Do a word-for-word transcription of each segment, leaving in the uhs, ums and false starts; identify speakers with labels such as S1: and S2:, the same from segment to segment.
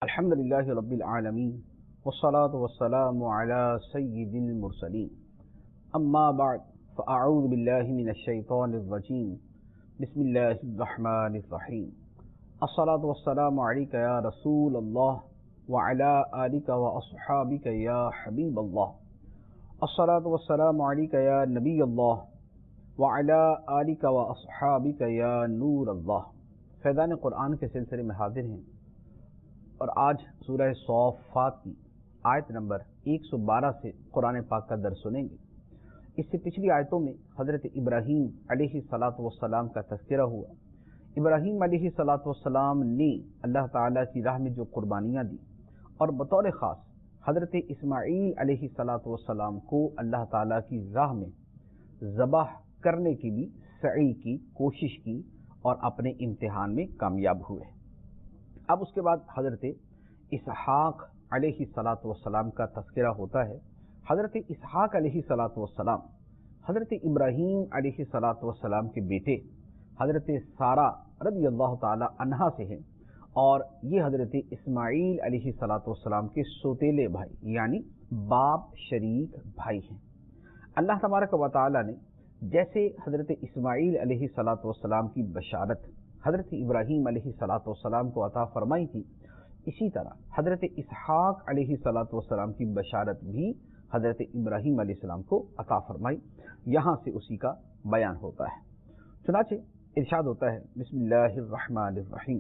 S1: الحمدللہ رب العالمین والصلاة والسلام علی سید المرسلین اما بعد فاعوذ باللہ من الشیطان الرجیم بسم اللہ الرحمن الرحیم الصلاة والسلام علیک یا رسول اللہ وعلی آلک واصحابک یا حبیب اللہ الصلاة والسلام علیک یا نبی اللہ وعلی آلک واصحابک یا نور اللہ۔ فیضان قرآن کے سلسلے میں حاضر ہیں اور آج سورہ صافات کی آیت نمبر ایک سو بارہ سے قرآن پاک کا درس سنیں گے۔ اس سے پچھلی آیتوں میں حضرت ابراہیم علیہ الصلاۃ والسلام کا تذکرہ ہوا۔ ابراہیم علیہ الصلاۃ والسلام نے اللہ تعالیٰ کی راہ میں جو قربانیاں دی اور بطور خاص حضرت اسماعیل علیہ الصلاۃ والسلام کو اللہ تعالیٰ کی راہ میں ذبح کرنے کی بھی سعی کی، کوشش کی اور اپنے امتحان میں کامیاب ہوئے۔ اب اس کے بعد حضرت اسحاق علیہ الصلاۃ والسلام کا تذکرہ ہوتا ہے۔ حضرت اسحاق علیہ الصلاۃ والسلام حضرت ابراہیم علیہ الصلاۃ والسلام کے بیٹے حضرت سارہ رضی اللہ تعالی عنہا سے ہیں، اور یہ حضرت اسماعیل علیہ الصلاۃ والسلام کے سوتیلے بھائی یعنی باپ شریک بھائی ہیں۔ اللہ تبارک و تعالی نے جیسے حضرت اسماعیل علیہ الصلاۃ والسلام کی بشارت حضرت ابراہیم علیہ الصلاۃ والسلام کو عطا فرمائی تھی، اسی طرح حضرت اسحاق علیہ الصلاۃ والسلام کی بشارت بھی حضرت ابراہیم علیہ السلام کو عطا فرمائی۔ یہاں سے اسی کا بیان ہوتا ہے۔ چنانچہ ارشاد ہوتا ہے بسم اللہ الرحمن الرحیم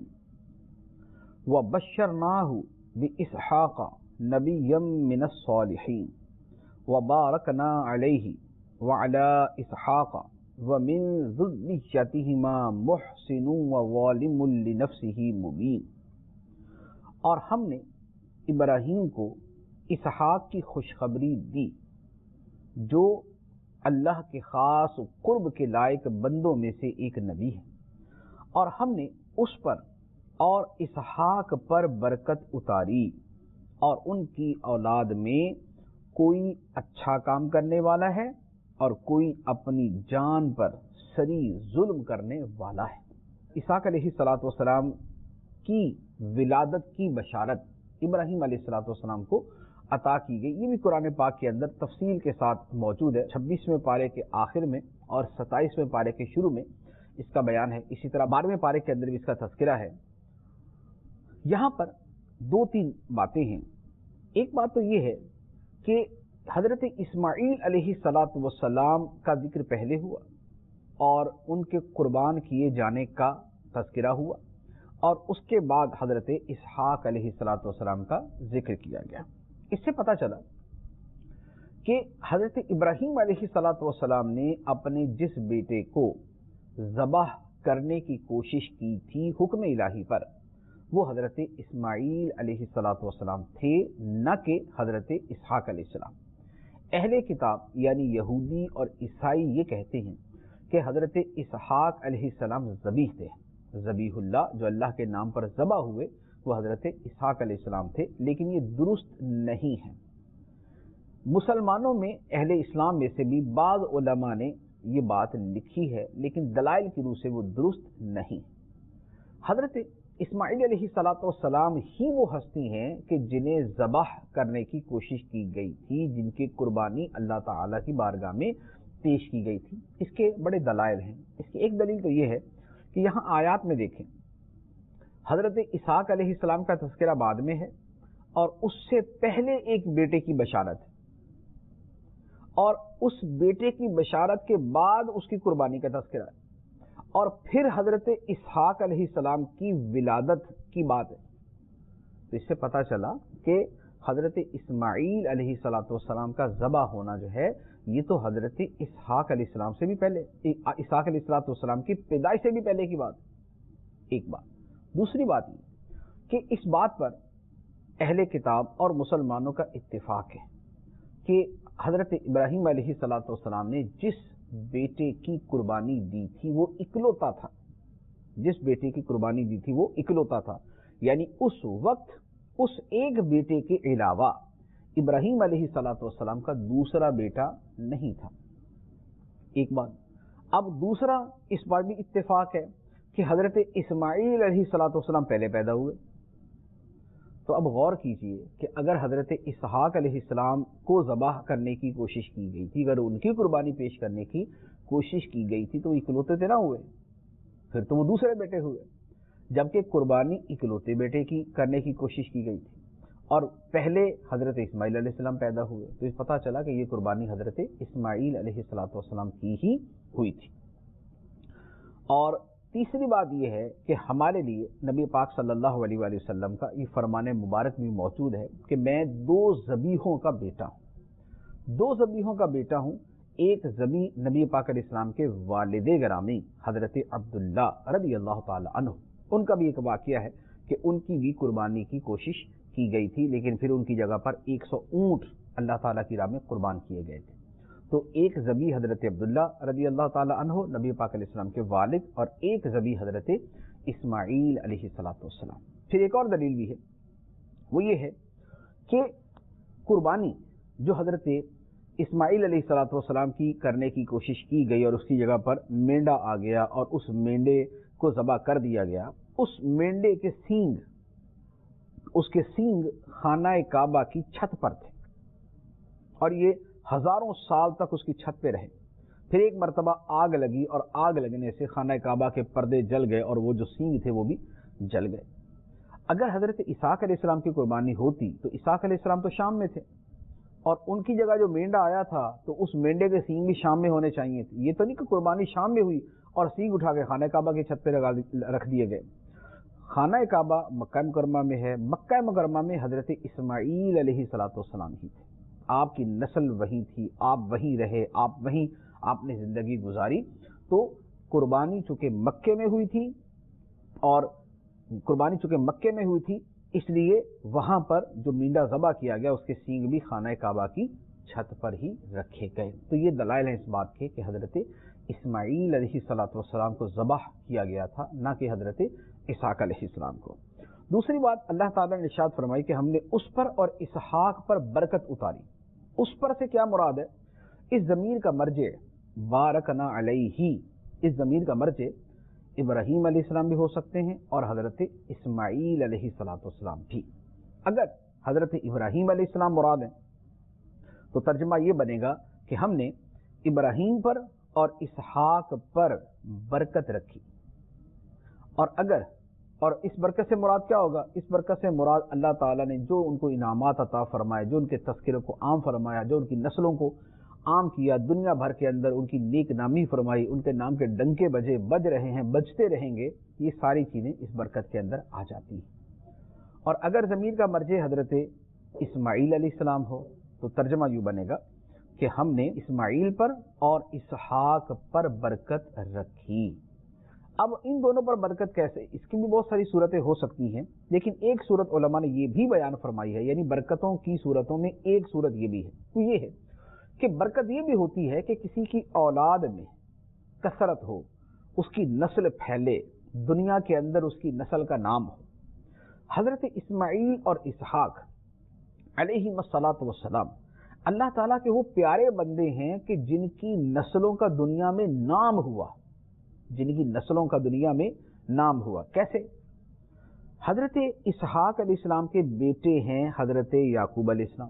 S1: وَبَشَّرْنَاهُ بِإِسْحَاقَ نَبِيًّا مِّنَ الصَّالِحِينَ وَبَارَكْنَا عَلَيْهِ وَعَلَىٰ إِسْحَاقَ وَمِن ذُرِّيَّتِهِمَا مُحْسِنٌ وَظَالِمٌ لِنَفْسِهِ مُبِينٌ۔ اور ہم نے ابراہیم کو اسحاق کی خوشخبری دی جو اللہ کے خاص قرب کے لائق بندوں میں سے ایک نبی ہے، اور ہم نے اس پر اور اسحاق پر برکت اتاری، اور ان کی اولاد میں کوئی اچھا کام کرنے والا ہے اور کوئی اپنی جان پر سری ظلم کرنے والا ہے۔ اسحاق علیہ الصلاۃ والسلام کی ولادت کی بشارت ابراہیم علیہ الصلاۃ والسلام کو عطا کی گئی۔ یہ بھی قرآن پاک کے اندر تفصیل کے ساتھ موجود ہے۔ چھبیسویں پارے کے آخر میں اور ستائیسویں پارے کے شروع میں اس کا بیان ہے۔ اسی طرح بارہویں پارے کے اندر بھی اس کا تذکرہ ہے۔ یہاں پر دو تین باتیں ہیں۔ ایک بات تو یہ ہے کہ حضرت اسماعیل علیہ الصلاۃ والسلام کا ذکر پہلے ہوا اور ان کے قربان کیے جانے کا تذکرہ ہوا، اور اس کے بعد حضرت اسحاق علیہ الصلاۃ والسلام کا ذکر کیا گیا۔ اس سے پتہ چلا کہ حضرت ابراہیم علیہ الصلاۃ والسلام نے اپنے جس بیٹے کو ذبح کرنے کی کوشش کی تھی حکم الہی پر، وہ حضرت اسماعیل علیہ الصلاۃ والسلام تھے، نہ کہ حضرت اسحاق علیہ السلام۔ اہل کتاب یعنی یہودی اور عیسائی یہ کہتے ہیں کہ حضرت اسحاق علیہ السلام ذبیح تھے، ذبیح اللہ جو اللہ کے نام پر ذبح ہوئے وہ حضرت اسحاق علیہ السلام تھے، لیکن یہ درست نہیں ہے۔ مسلمانوں میں اہل اسلام میں سے بھی بعض علماء نے یہ بات لکھی ہے، لیکن دلائل کی روح سے وہ درست نہیں۔ حضرت اسماعیل علیہ الصلاۃ والسلام ہی وہ ہستی ہیں کہ جنہیں ذبح کرنے کی کوشش کی گئی تھی، جن کی قربانی اللہ تعالیٰ کی بارگاہ میں پیش کی گئی تھی۔ اس کے بڑے دلائل ہیں۔ اس کی ایک دلیل تو یہ ہے کہ یہاں آیات میں دیکھیں، حضرت اسحاق علیہ السلام کا تذکرہ بعد میں ہے، اور اس سے پہلے ایک بیٹے کی بشارت ہے، اور اس بیٹے کی بشارت کے بعد اس کی قربانی کا تذکرہ ہے، اور پھر حضرت اسحاق علیہ السلام کی ولادت کی بات ہے۔ تو اس سے پتہ چلا کہ حضرت اسماعیل علیہ الصلاۃ والسلام کا ذبح ہونا جو ہے یہ تو حضرت اسحاق علیہ السلام سے بھی پہلے، اسحاق علیہ الصلاۃ والسلام کی پیدائش سے بھی پہلے کی بات۔ ایک بات۔ دوسری بات یہ کہ اس بات پر اہل کتاب اور مسلمانوں کا اتفاق ہے کہ حضرت ابراہیم علیہ الصلاۃ والسلام نے جس بیٹے کی قربانی دی تھی وہ اکلوتا تھا، جس بیٹے کی قربانی دی تھی وہ اکلوتا تھا، یعنی اس وقت اس ایک بیٹے کے علاوہ ابراہیم علیہ الصلاۃ والسلام کا دوسرا بیٹا نہیں تھا۔ ایک بات۔ اب دوسرا اس بات بھی اتفاق ہے کہ حضرت اسماعیل علیہ الصلاۃ والسلام پہلے پیدا ہوئے، تو اب غور کیجئے کہ اگر حضرت اسحاق علیہ السلام کو ذبح کرنے کی کوشش کی گئی تھی، اگر ان کی قربانی پیش کرنے کی کوشش کی گئی تھی، تو وہ اکلوتے تھے نہ ہوئے، پھر تو وہ دوسرے بیٹے ہوئے، جبکہ قربانی اکلوتے بیٹے کی کرنے کی کوشش کی گئی تھی اور پہلے حضرت اسماعیل علیہ السلام پیدا ہوئے، تو اس پتہ چلا کہ یہ قربانی حضرت اسماعیل علیہ السلام کی ہی ہوئی تھی۔ اور تیسری بات یہ ہے کہ ہمارے لیے نبی پاک صلی اللہ علیہ وآلہ وسلم کا یہ فرمان مبارک بھی موجود ہے کہ میں دو ذبیحوں کا بیٹا ہوں، دو ذبیحوں کا بیٹا ہوں۔ ایک ذبیح نبی پاک علیہ السلام کے والد گرامی حضرت عبداللہ رضی اللہ تعالی عنہ، ان کا بھی ایک واقعہ ہے کہ ان کی بھی قربانی کی کوشش کی گئی تھی، لیکن پھر ان کی جگہ پر ایک سو اونٹ اللہ تعالیٰ کی راہ میں قربان کیے گئے تھے۔ تو ایک ذبیح حضرت عبداللہ رضی اللہ تعالی عنہ نبی پاک علیہ السلام کے والد، اور ایک ذبیح حضرت اسماعیل علیہ السلام۔ پھر ایک اور دلیل بھی ہے، وہ یہ ہے کہ قربانی جو حضرت اسماعیل علیہ السلام کی کرنے کی کوشش کی گئی اور اس کی جگہ پر مینڈا آ گیا اور اس مینڈے کو ذبح کر دیا گیا، اس مینڈے کے سینگ اس کے سینگ خانہ کعبہ کی چھت پر تھے اور یہ ہزاروں سال تک اس کی چھت پہ رہے۔ پھر ایک مرتبہ آگ لگی اور آگ لگنے سے خانہ کعبہ کے پردے جل گئے اور وہ جو سینگ تھے وہ بھی جل گئے۔ اگر حضرت اسحاق علیہ السلام کی قربانی ہوتی تو اسحاق علیہ السلام تو شام میں تھے اور ان کی جگہ جو مینڈا آیا تھا تو اس مینڈے کے سینگ بھی شام میں ہونے چاہیے تھے۔ یہ تو نہیں کہ قربانی شام میں ہوئی اور سینگ اٹھا کے خانہ کعبہ کی چھت پہ رکھ دیے گئے۔ خانہ کعبہ مکہ مکرمہ میں ہے، مکہ مکرمہ میں حضرت اسماعیل علیہ السلام ہی تھے، آپ کی نسل وہیں تھی، آپ وہیں رہے، آپ وہیں آپ نے زندگی گزاری۔ تو قربانی چونکہ مکے میں ہوئی تھی اور قربانی چونکہ مکے میں ہوئی تھی اس لیے وہاں پر جو مینڈا ذبح کیا گیا اس کے سینگ بھی خانہ کعبہ کی چھت پر ہی رکھے گئے۔ تو یہ دلائل ہیں اس بات کے کہ حضرت اسماعیل علیہ السلام کو ذبح کیا گیا تھا، نہ کہ حضرت اسحاق علیہ السلام کو۔ دوسری بات اللہ تعالیٰ نے ارشاد فرمائی کہ ہم نے اس پر اور اسحاق پر برکت اتاری۔ اس پر سے کیا مراد ہے؟ اس ضمیر کا مرجع بارکنا علیہ، اس ضمیر کا مرجع ابراہیم علیہ السلام بھی ہو سکتے ہیں اور حضرت اسماعیل علیہ السلام بھی۔ اگر حضرت ابراہیم علیہ السلام مراد ہیں تو ترجمہ یہ بنے گا کہ ہم نے ابراہیم پر اور اسحاق پر برکت رکھی، اور اگر اور اس برکت سے مراد کیا ہوگا؟ اس برکت سے مراد اللہ تعالیٰ نے جو ان کو انعامات عطا فرمائے، جو ان کے تذکرے کو عام فرمایا، جو ان کی نسلوں کو عام کیا، دنیا بھر کے اندر ان کی نیک نامی فرمائی، ان کے نام کے ڈنکے بجے، بج رہے ہیں، بجتے رہیں گے، یہ ساری چیزیں اس برکت کے اندر آ جاتی ہیں۔ اور اگر ضمیر کا مرجع حضرت اسماعیل علیہ السلام ہو تو ترجمہ یوں بنے گا کہ ہم نے اسماعیل پر اور اسحاق پر برکت رکھی۔ اب ان دونوں پر برکت کیسے؟ اس کی بھی بہت ساری صورتیں ہو سکتی ہیں، لیکن ایک صورت علماء نے یہ بھی بیان فرمائی ہے، یعنی برکتوں کی صورتوں میں ایک صورت یہ بھی ہے، وہ یہ ہے کہ برکت یہ بھی ہوتی ہے کہ کسی کی اولاد میں کثرت ہو، اس کی نسل پھیلے، دنیا کے اندر اس کی نسل کا نام ہو۔ حضرت اسماعیل اور اسحاق علیہ الصلاۃ والسلام اللہ تعالیٰ کے وہ پیارے بندے ہیں کہ جن کی نسلوں کا دنیا میں نام ہوا، جن کی نسلوں کا دنیا میں نام ہوا۔ کیسے؟ حضرت اسحاق علیہ السلام کے بیٹے ہیں حضرت یعقوب علیہ السلام،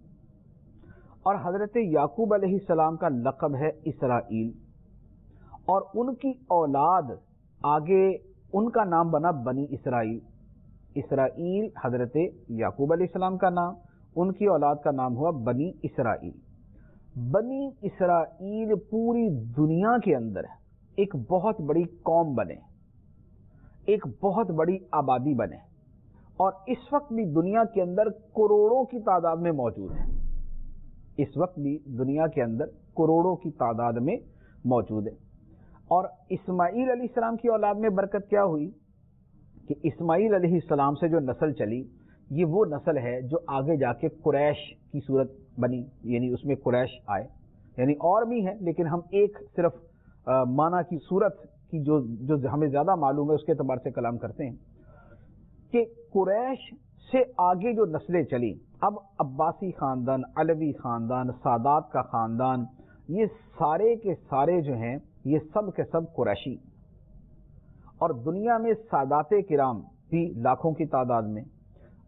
S1: اور حضرت یعقوب علیہ السلام کا لقب ہے اسرائیل، اور ان کی اولاد آگے ان کا نام بنا بنی اسرائیل۔ اسرائیل حضرت یعقوب علیہ السلام کا نام، ان کی اولاد کا نام ہوا بنی اسرائیل۔ بنی اسرائیل پوری دنیا کے اندر ایک بہت بڑی قوم بنے، ایک بہت بڑی آبادی بنے، اور اس وقت بھی دنیا کے اندر کروڑوں کی تعداد میں موجود ہے۔ اس وقت بھی دنیا کے اندر کروڑوں کی تعداد میں موجود ہے۔ اور اسماعیل علیہ السلام کی اولاد میں برکت کیا ہوئی کہ اسماعیل علیہ السلام سے جو نسل چلی یہ وہ نسل ہے جو آگے جا کے قریش کی صورت بنی، یعنی اس میں قریش آئے، یعنی اور بھی ہیں لیکن ہم ایک صرف معنی کی صورت کی جو جو ہمیں زیادہ معلوم ہے اس کے اعتبار سے کلام کرتے ہیں کہ قریش سے آگے جو نسلیں چلی، اب عباسی خاندان، علوی خاندان، سادات کا خاندان، یہ سارے کے سارے جو ہیں یہ سب کے سب قریشی، اور دنیا میں سادات کرام بھی لاکھوں کی تعداد میں،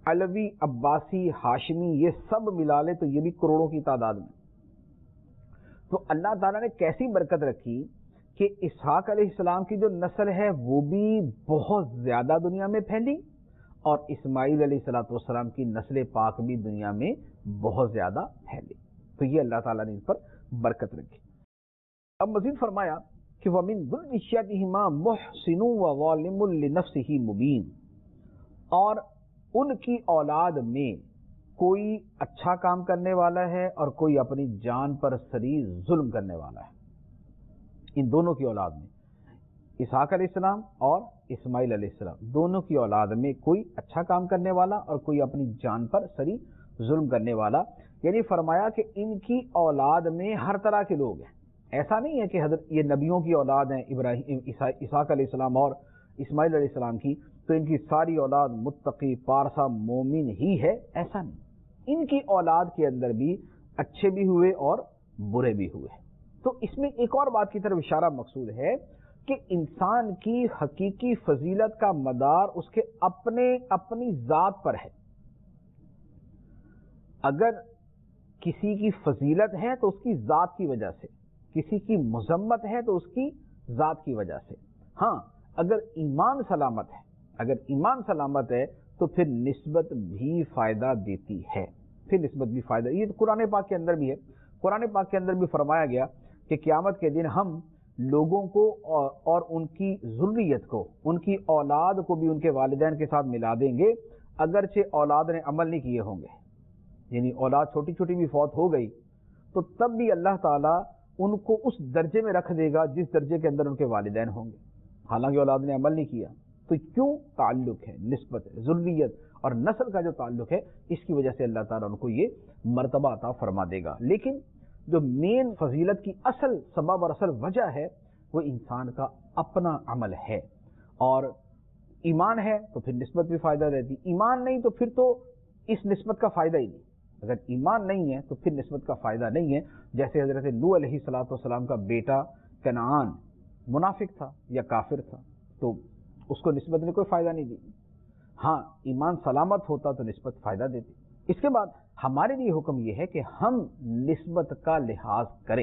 S1: علوی، عباسی، ہاشمی، یہ سب ملا لے تو یہ بھی کروڑوں کی تعداد میں. تو اللہ تعالیٰ نے کیسی برکت رکھی کہ اسحاق علیہ السلام کی جو نسل ہے وہ بھی بہت زیادہ دنیا میں پھیلی، اور اسماعیل علیہ الصلوۃ والسلام کی نسل پاک بھی دنیا میں بہت زیادہ پھیلی. تو یہ اللہ تعالیٰ نے ان پر برکت رکھی. اب مزید فرمایا کہ وَمِن ذُرِّيَّتِهِمَا مُحْسِنٌ وَظَالِمٌ لِنَفْسِهِ مُبِينٌ، اور ان کی اولاد میں کوئی اچھا کام کرنے والا ہے اور کوئی اپنی جان پر صریح ظلم کرنے والا ہے. ان دونوں کی اولاد میں، اسحاق علیہ السلام اور اسماعیل علیہ السلام، دونوں کی اولاد میں کوئی اچھا کام کرنے والا اور کوئی اپنی جان پر صریح ظلم کرنے والا. یعنی فرمایا کہ ان کی اولاد میں ہر طرح کے لوگ ہیں. ایسا نہیں ہے کہ حضرت یہ نبیوں کی اولاد ہیں، ابراہیم، اسحاق علیہ السلام اور اسماعیل علیہ السلام کی، تو ان کی ساری اولاد متقی، پارسا، مومن ہی ہے. ایسا نہیں، ان کی اولاد کے اندر بھی اچھے بھی ہوئے اور برے بھی ہوئے. تو اس میں ایک اور بات کی طرف اشارہ مقصود ہے کہ انسان کی حقیقی فضیلت کا مدار اس کے اپنے اپنی ذات پر ہے. اگر کسی کی فضیلت ہے تو اس کی ذات کی وجہ سے، کسی کی مذمت ہے تو اس کی ذات کی وجہ سے. ہاں اگر ایمان سلامت ہے، اگر ایمان سلامت ہے تو پھر نسبت بھی فائدہ دیتی ہے، پھر نسبت بھی فائدہ. یہ تو قرآن پاک کے اندر بھی ہے. قرآن پاک کے اندر بھی فرمایا گیا کہ قیامت کے دن ہم لوگوں کو اور ان کی ذریت کو، ان کی اولاد کو بھی ان کے والدین کے ساتھ ملا دیں گے، اگرچہ اولاد نے عمل نہیں کیے ہوں گے. یعنی اولاد چھوٹی چھوٹی بھی فوت ہو گئی تو تب بھی اللہ تعالیٰ ان کو اس درجے میں رکھ دے گا جس درجے کے اندر ان کے والدین ہوں گے، حالانکہ اولاد نے عمل نہیں کیا. تو کیوں؟ تعلق ہے، نسبت ہے، ذریت اور نسل کا جو تعلق ہے، اس کی وجہ سے اللہ تعالیٰ ان کو یہ مرتبہ عطا فرما دے گا. لیکن جو مین فضیلت کی اصل سبب اور اصل وجہ ہے وہ انسان کا اپنا عمل ہے. اور ایمان ہے تو پھر نسبت بھی فائدہ دیتی، ایمان نہیں تو پھر تو اس نسبت کا فائدہ ہی نہیں. اگر ایمان نہیں ہے تو پھر نسبت کا فائدہ نہیں ہے. جیسے حضرت نوح علیہ الصلوۃ والسلام کا بیٹا کنعان منافق تھا یا کافر تھا تو اس کو نسبت نے کوئی فائدہ نہیں دی. ہاں ایمان سلامت ہوتا تو نسبت فائدہ دیتی. اس کے بعد ہمارے لیے حکم یہ ہے کہ ہم نسبت کا لحاظ کریں،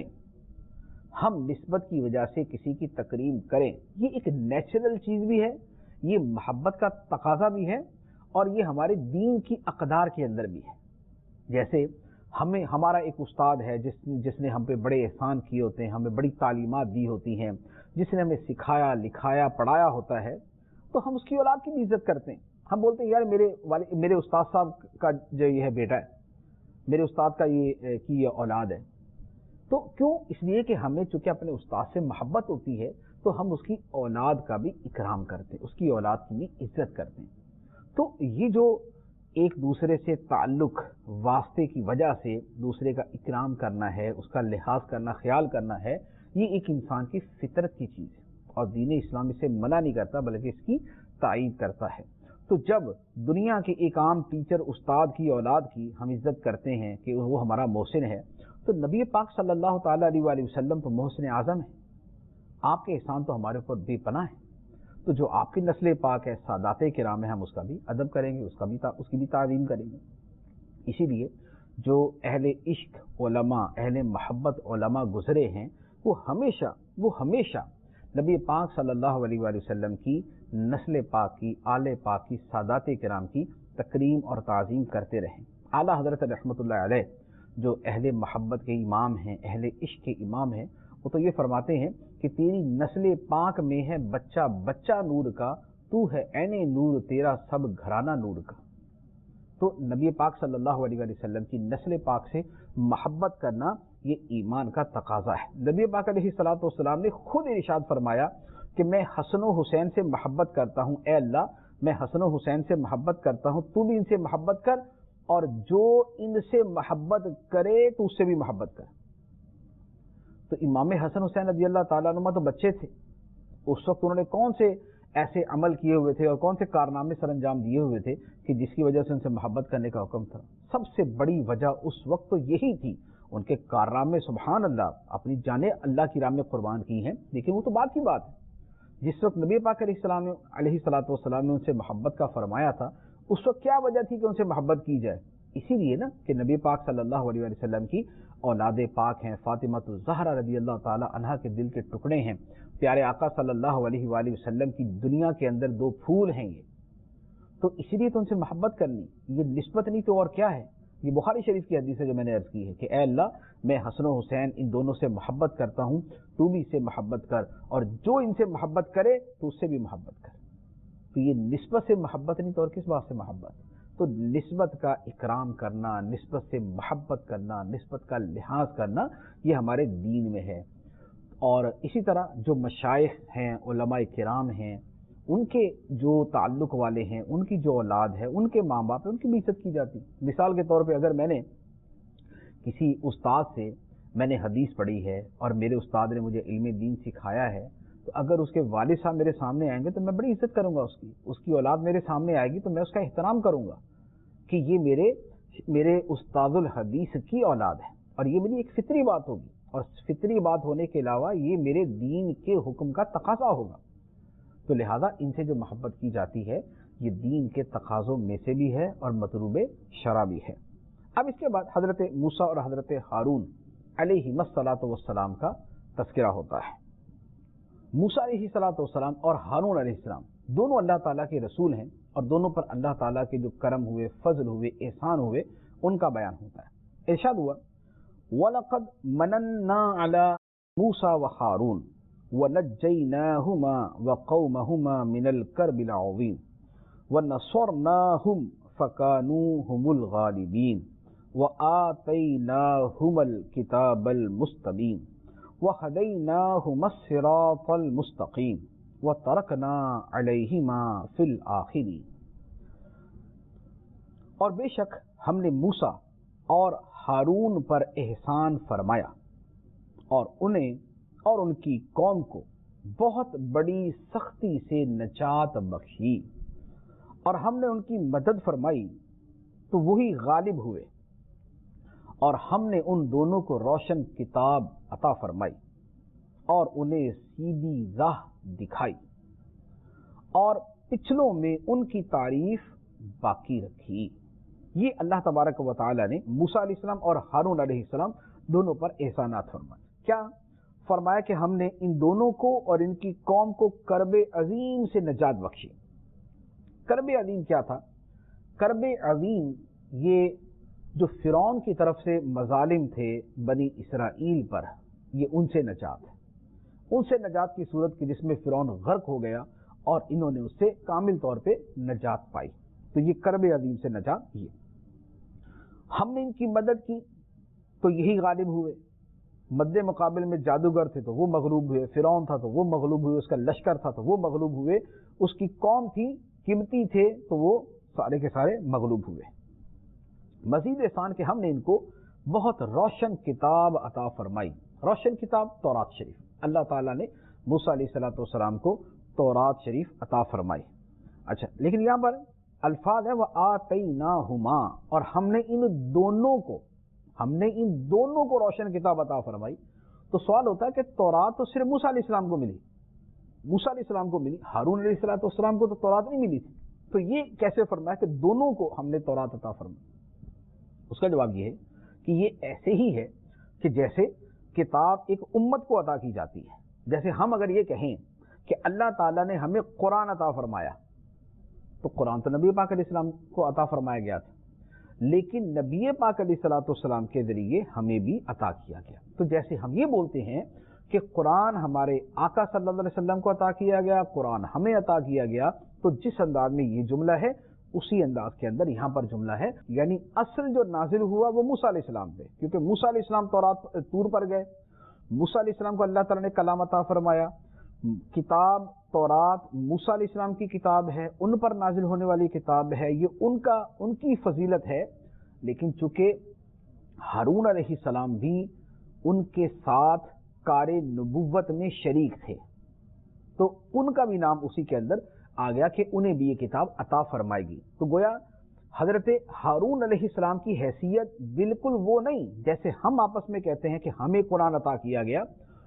S1: ہم نسبت کی وجہ سے کسی کی تکریم کریں. یہ ایک نیچرل چیز بھی ہے، یہ محبت کا تقاضا بھی ہے، اور یہ ہمارے دین کی اقدار کے اندر بھی ہے. جیسے ہمیں ہمارا ایک استاد ہے جس جس نے ہم پہ بڑے احسان کیے ہوتے ہیں، ہمیں بڑی تعلیمات دی ہوتی ہیں، جس نے ہمیں سکھایا، لکھایا، پڑھایا ہوتا ہے، تو ہم اس کی اولاد کی بھی عزت کرتے ہیں. ہم بولتے ہیں یار میرے والد میرے استاد صاحب کا جو یہ ہے بیٹا ہے، میرے استاد کا یہ کی یہ اولاد ہے. تو کیوں؟ اس لیے کہ ہمیں چونکہ اپنے استاد سے محبت ہوتی ہے تو ہم اس کی اولاد کا بھی اکرام کرتے ہیں، اس کی اولاد کی بھی عزت کرتے ہیں. تو یہ جو ایک دوسرے سے تعلق، واسطے کی وجہ سے دوسرے کا اکرام کرنا ہے، اس کا لحاظ کرنا، خیال کرنا ہے، یہ ایک انسان کی فطرت کی چیز ہے، اور دین اسلام اسے منع نہیں کرتا بلکہ اس کی تائید کرتا ہے. تو جب دنیا کے ایک عام ٹیچر، استاد کی اولاد کی ہم عزت کرتے ہیں کہ وہ ہمارا محسن ہے، تو نبی پاک صلی اللہ تعالیٰ علیہ وآلہ وسلم تو محسن اعظم ہے. آپ کے احسان تو ہمارے اوپر بے پناہ ہے. تو جو آپ کی نسل پاک ہے، سادات کرام ہے، ہم اس کا بھی ادب کریں گے، اس کا بھی اس کی بھی تعظیم کریں گے. اسی لیے جو اہل عشق علماء، اہل محبت علماء گزرے ہیں، وہ ہمیشہ وہ ہمیشہ نبی پاک صلی اللہ علیہ وآلہ وسلم کی نسل پاک کی، آل پاک کی، سادات کرام کی تکریم اور تعظیم کرتے رہیں. اعلیٰ حضرت رحمۃ اللہ علیہ جو اہل محبت کے امام ہیں، اہل عشق کے امام ہیں، وہ تو یہ فرماتے ہیں کہ تیری نسل پاک میں ہے بچہ بچہ نور کا، تو ہے عین نور تیرا سب گھرانہ نور کا. تو نبی پاک صلی اللہ علیہ وآلہ وسلم کی نسل پاک سے محبت کرنا یہ ایمان کا تقاضا ہے. نبی پاک علیہ الصلوۃ والسلام نے خود ارشاد فرمایا کہ میں حسن و حسین سے محبت کرتا ہوں، اے اللہ میں حسن و حسین سے محبت کرتا ہوں، تو بھی ان سے محبت کر، اور جو ان سے محبت کرے تو اس سے بھی محبت کر. تو امام حسن حسین رضی اللہ تعالیٰ عنہ تو بچے تھے، اس وقت انہوں نے کون سے ایسے عمل کیے ہوئے تھے اور کون سے کارنامے سر انجام دیے ہوئے تھے کہ جس کی وجہ سے ان سے محبت کرنے کا حکم تھا. سب سے بڑی وجہ اس وقت تو یہی تھی. ان کے کارنامے سبحان اللہ، اپنی جانیں اللہ کی راہ میں قربان کی ہیں، لیکن وہ تو بات کی بات ہے. جس وقت نبی پاک علیہ السلام علیہ الصلوۃ والسلام نے ان سے محبت کا فرمایا تھا، اس وقت کیا وجہ تھی کہ ان سے محبت کی جائے؟ اسی لیے نا کہ نبی پاک صلی اللہ علیہ وسلم کی اولاد پاک ہیں، فاطمہ الزہرا رضی اللہ تعالی عنہا کے دل کے ٹکڑے ہیں، پیارے آقا صلی اللہ علیہ وآلہ وسلم کی دنیا کے اندر دو پھول ہیں یہ، تو اسی لیے تو ان سے محبت کرنی، یہ نسبت نہیں تو اور کیا ہے؟ یہ بخاری شریف کی حدیث ہے جو میں نے عرض کی ہے کہ اے اللہ میں حسن و حسین ان دونوں سے محبت کرتا ہوں، تو بھی اس سے محبت کر، اور جو ان سے محبت کرے تو اس سے بھی محبت کر۔ تو یہ نسبت سے محبت نہیں تو اور کس بات سے محبت؟ تو نسبت کا اکرام کرنا، نسبت سے محبت کرنا، نسبت کا لحاظ کرنا، یہ ہمارے دین میں ہے۔ اور اسی طرح جو مشائخ ہیں، علماء کرام ہیں، ان کے جو تعلق والے ہیں، ان کی جو اولاد ہے، ان کے ماں باپ ہیں، ان کی بھی عزت کی جاتی۔ مثال کے طور پہ اگر میں نے کسی استاد سے میں نے حدیث پڑھی ہے اور میرے استاد نے مجھے علم دین سکھایا ہے، تو اگر اس کے والد صاحب میرے سامنے آئیں گے تو میں بڑی عزت کروں گا اس کی، اس کی اولاد میرے سامنے آئے گی تو میں اس کا احترام کروں گا کہ یہ میرے میرے استاد الحدیث کی اولاد ہے، اور یہ میری ایک فطری بات ہوگی، اور فطری بات ہونے کے علاوہ یہ میرے دین کے حکم کا تقاضا ہوگا، تو لہٰذا ان سے جو محبت کی جاتی ہے یہ دین کے تقاضوں میں سے بھی ہے اور مطلوب شرع بھی ہے۔ اب اس کے بعد حضرت موسیٰ اور حضرت ہارون علیہم الصلاۃ والسلام کا تذکرہ ہوتا ہے۔ موسیٰ علیہ الصلاۃ والسلام اور ہارون علیہ السلام دونوں اللہ تعالیٰ کے رسول ہیں، اور دونوں پر اللہ تعالیٰ کے جو کرم ہوئے، فضل ہوئے، احسان ہوئے، ان کا بیان ہوتا ہے۔ ارشاد ہوا وَلَقَدْ مَنَنَّا عَلَى مُوسَىٰ وَهَارُونَ وَنَجَّيْنَاهُمَا وَقَوْمَهُمَا مِنَ الْكَرْبِ الْعَظِيمِ وَنَصَرْنَاهُمْ فَكَانُوا هُمُ الْغَالِبِينَ وَآتَيْنَاهُمَا الْكِتَابَ الْمُسْتَبِينَ وَهَدَيْنَاهُمَا الصِّرَاطَ الْمُسْتَقِيمَ وَتَرَكْنَا عَلَيْهِمَا فِي الْآخِرِينَ۔ اور بے شک ہم نے موسیٰ اور ہارون پر احسان فرمایا، اور انہیں اور ان کی قوم کو بہت بڑی سختی سے نجات بخشی، اور ہم نے ان کی مدد فرمائی تو وہی غالب ہوئے، اور ہم نے ان دونوں کو روشن کتاب عطا فرمائی اور انہیں سیدھی راہ دکھائی، اور پچھلوں میں ان کی تعریف باقی رکھی۔ یہ اللہ تبارک و تعالی نے موسیٰ علیہ السلام اور ہارون علیہ السلام دونوں پر احسانات فرمائے۔ کیا فرمایا کہ ہم نے ان دونوں کو اور ان کی قوم کو کرب عظیم سے نجات بخشی۔ کرب عظیم کیا تھا؟ کرب عظیم یہ جو فرعون کی طرف سے مظالم تھے بنی اسرائیل پر، یہ ان سے نجات ہے، ان سے نجات کی صورت کی جس میں فرعون غرق ہو گیا اور انہوں نے اس سے کامل طور پہ نجات پائی، تو یہ کرب عظیم سے نجات۔ یہ ہم نے ان کی مدد کی تو یہی غالب ہوئے، مد مقابل میں جادوگر تھے تو وہ مغلوب ہوئے، فرعون تھا تو وہ مغلوب ہوئے، اس کا لشکر تھا تو وہ مغلوب ہوئے، اس کی قوم تھی، قیمتی تھے تو وہ سارے کے سارے مغلوب ہوئے۔ مزید احسان کہ ہم نے ان کو بہت روشن کتاب عطا فرمائی۔ روشن کتاب تورات شریف، اللہ تعالیٰ نے موسیٰ علیہ الصلوۃ والسلام کو تورات شریف عطا فرمائی۔ اچھا، لیکن یہاں پر الفاظ ہے وَآتَيْنَاهُمَا، اور ہم نے ان دونوں کو ہم نے ان دونوں کو روشن کتاب عطا فرمائی۔ تو سوال ہوتا ہے کہ تورات تو صرف موسیٰ علیہ السلام کو ملی، موسیٰ علیہ السلام کو ملی، ہارون علیہ الصلوۃ والسلام کو تو تورات نہیں ملی تھی، تو یہ کیسے فرمایا کہ دونوں کو ہم نے تورات عطا فرمائی؟ اس کا جواب یہ ہے کہ یہ ایسے ہی ہے کہ جیسے کتاب ایک امت کو عطا کی جاتی ہے، جیسے ہم اگر یہ کہیں کہ اللہ تعالیٰ نے ہمیں قرآن عطا فرمایا، تو قرآن تو نبی پاک علیہ السلام کو عطا فرمایا گیا تھا، لیکن نبی پاک علیہ الصلوۃ والسلام کے ذریعے ہمیں بھی عطا کیا گیا۔ تو جیسے ہم یہ بولتے ہیں کہ قرآن ہمارے آقا صلی اللہ علیہ وسلم کو عطا کیا گیا، قرآن ہمیں عطا کیا گیا، تو جس انداز میں یہ جملہ ہے اسی انداز کے اندر یہاں پر جملہ ہے، یعنی اصل جو نازل ہوا وہ موسیٰ علیہ السلام پہ، کیونکہ موسیٰ علیہ السلام تورات طور پر گئے، موسیٰ علیہ السلام کو اللہ تعالیٰ نے کلام عطا فرمایا، کتاب تورات موسیٰ علیہ السلام کی کتاب ہے، ان پر نازل ہونے والی کتاب ہے، یہ ان کا ان کی فضیلت ہے، لیکن چونکہ ہارون علیہ السلام بھی ان کے ساتھ کار نبوت میں شریک تھے، تو ان کا بھی نام اسی کے اندر آ گیا کہ انہیں بھی یہ کتاب عطا فرمائے گی۔ تو گویا حضرت ہارون علیہ السلام کی حیثیت بالکل وہ نہیں جیسے ہم آپس میں کہتے ہیں کہ ہمیں قرآن عطا کیا گیا۔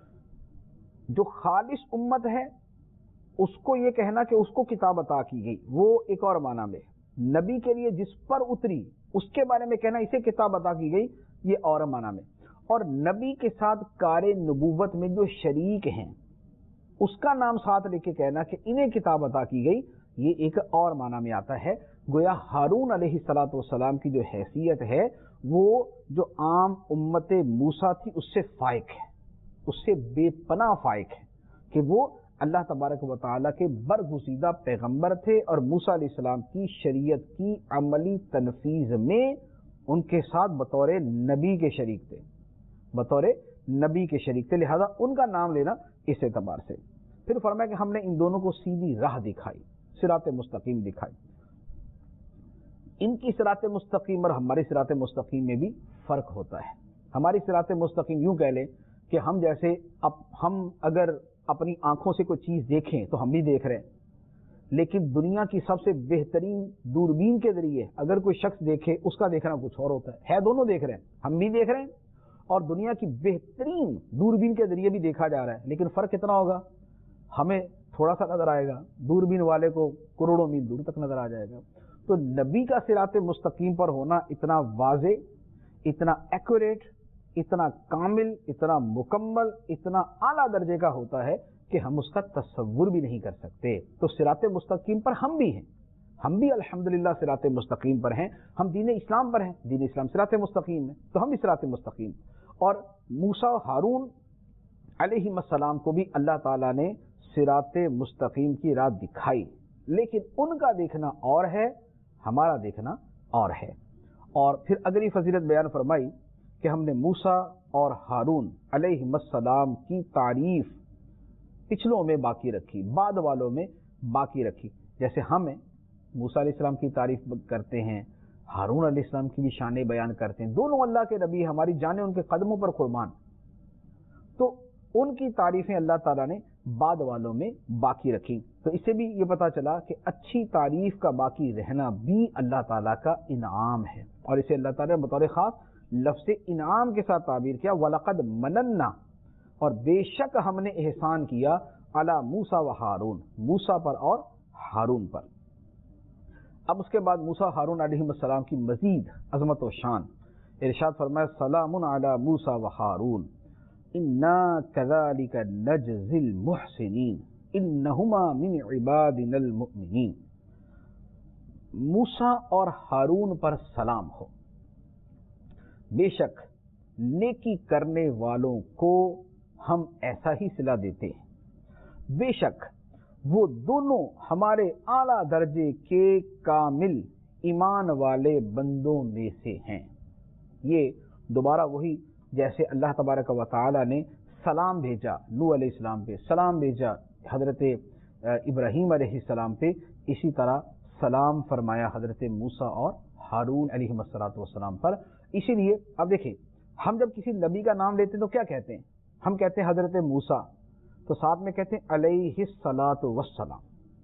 S1: جو خالص امت ہے اس کو یہ کہنا کہ اس کو کتاب عطا کی گئی وہ ایک اور معنی میں، نبی کے لیے جس پر اتری اس کے بارے میں کہنا اسے کتاب عطا کی گئی، یہ اور معنی میں، اور نبی کے ساتھ کار نبوت میں جو شریک ہیں اس کا نام ساتھ لے کے کہنا کہ انہیں کتاب عطا کی گئی، یہ ایک اور معنی میں آتا ہے۔ گویا ہارون علیہ الصلوۃ والسلام کی جو حیثیت ہے وہ جو عام امت موسیٰ تھی اس سے فائق ہے، اس سے بے پناہ فائق ہے کہ وہ اللہ تبارک و تعالیٰ کے برگزیدہ پیغمبر تھے، اور موسیٰ علیہ السلام کی شریعت کی عملی تنفیذ میں ان کے ساتھ بطور نبی کے شریک تھے، بطور نبی کے شریک تھے، لہذا ان کا نام لینا اس اعتبار سے۔ پھر فرمایا کہ ہم نے ان دونوں کو سیدھی راہ دکھائی، صراط مستقیم دکھائی۔ ان کی صراط مستقیم اور ہماری صراط مستقیم میں بھی فرق ہوتا ہے۔ ہماری صراط مستقیم یوں کہہ لیں کہ ہم جیسے اب ہم اگر اپنی آنکھوں سے کوئی چیز دیکھیں تو ہم بھی دیکھ رہے ہیں، لیکن دنیا کی سب سے بہترین دوربین کے ذریعے اگر کوئی شخص دیکھے اس کا دیکھنا کچھ اور ہوتا ہے، ہے دونوں دیکھ رہے ہیں، ہم بھی دیکھ رہے ہیں اور دنیا کی بہترین دوربین کے ذریعے بھی دیکھا جا رہا ہے، لیکن فرق کتنا ہوگا؟ ہمیں تھوڑا سا نظر آئے گا، دوربین والے کو کروڑوں میل دور تک نظر آ جائے گا۔ تو نبی کا صراط مستقیم پر ہونا اتنا واضح، اتنا ایکوریٹ، اتنا کامل، اتنا مکمل، اتنا اعلیٰ درجے کا ہوتا ہے کہ ہم اس کا تصور بھی نہیں کر سکتے۔ تو صراط مستقیم پر ہم بھی ہیں، ہم بھی الحمدللہ صراط مستقیم پر ہیں، ہم دین اسلام پر ہیں، دین اسلام صراط مستقیم ہے، تو ہم بھی صراط مستقیم۔ اور موسیٰ و ہارون علیہ السلام کو بھی اللہ تعالیٰ نے صراط مستقیم کی راہ دکھائی، لیکن ان کا دیکھنا اور ہے، ہمارا دیکھنا اور ہے۔ اور پھر اگلی فضیلت بیان فرمائی کہ ہم نے موسیٰ اور ہارون علیہ السلام کی تعریف پچھلوں میں باقی رکھی، بعد والوں میں باقی رکھی۔ جیسے ہم موسیٰ علیہ السلام کی تعریف کرتے ہیں، ہارون علیہ السلام کی بھی شانیں بیان کرتے ہیں، دونوں اللہ کے نبی، ہماری جانیں ان کے قدموں پر قربان، تو ان کی تعریفیں اللہ تعالیٰ نے بعد والوں میں باقی رکھی۔ تو اس سے بھی یہ پتہ چلا کہ اچھی تعریف کا باقی رہنا بھی اللہ تعالیٰ کا انعام ہے، اور اسے اللہ تعالیٰ نے بطور خاص لفظ انعام کے ساتھ تعبیر کیا، وَلَقَدْ مَنَنَّا، اور بے شک ہم نے احسان کیا، علی موسیٰ و ہارون، موسیٰ پر اور ہارون پر۔ اب اس کے بعد موسیٰ ہارون علیہ السلام کی مزید عظمت و شان، ارشاد فرمایا سلام علی موسیٰ و ہارون انا کذالک نجزی المحسنین انہما من عبادنا المؤمنین۔ موسیٰ اور ہارون پر سلام ہو، بے شک نیکی کرنے والوں کو ہم ایسا ہی صلہ دیتے ہیں، بے شک وہ دونوں ہمارے اعلیٰ درجے کے کامل ایمان والے بندوں میں سے ہیں۔ یہ دوبارہ وہی جیسے اللہ تبارک و تعالی نے سلام بھیجا نوح علیہ السلام پہ، سلام بھیجا حضرت ابراہیم علیہ السلام پہ، اسی طرح سلام فرمایا حضرت موسیٰ اور ہارون علیہ السلام پر۔ اسی لیے اب دیکھیں، ہم جب کسی نبی کا نام لیتے ہیں تو کیا کہتے ہیں؟ ہم کہتے ہیں حضرت موسیٰ، تو ساتھ میں کہتے ہیں علیہ الصلاۃ والسلام۔